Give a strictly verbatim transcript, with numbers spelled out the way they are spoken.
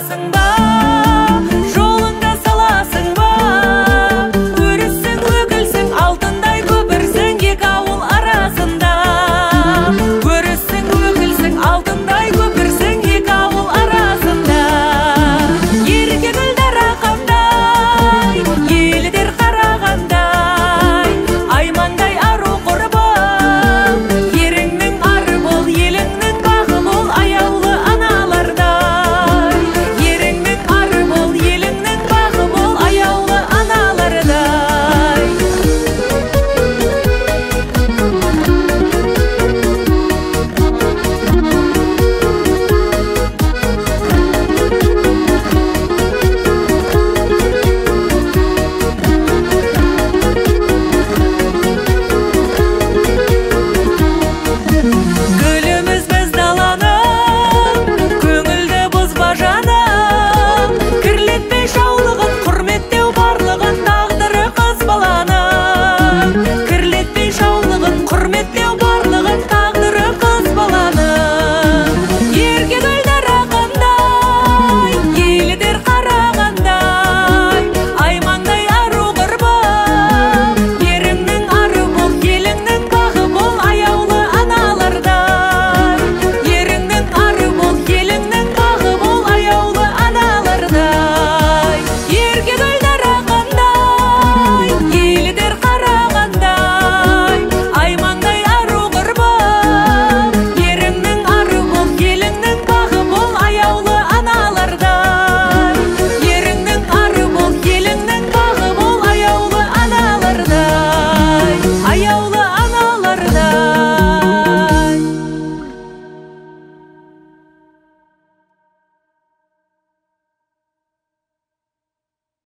саласың ба, жолыңда саласың ба? Өріссің, өгілсің, алтындай көпірсің екі ауыл арасында. Өріссің, өгілсің, алтындай көпірсің екі ауыл арасында. Ерке гүлдар рақамдай, елдер қарағандай, аймаңдай ару құрбым, еріңнің ары бол, еліңнің бағы бол, аяулы аналардай. Еріңнің ары бол, еліңнің бағы бол, аяулы аналардай. Гүлі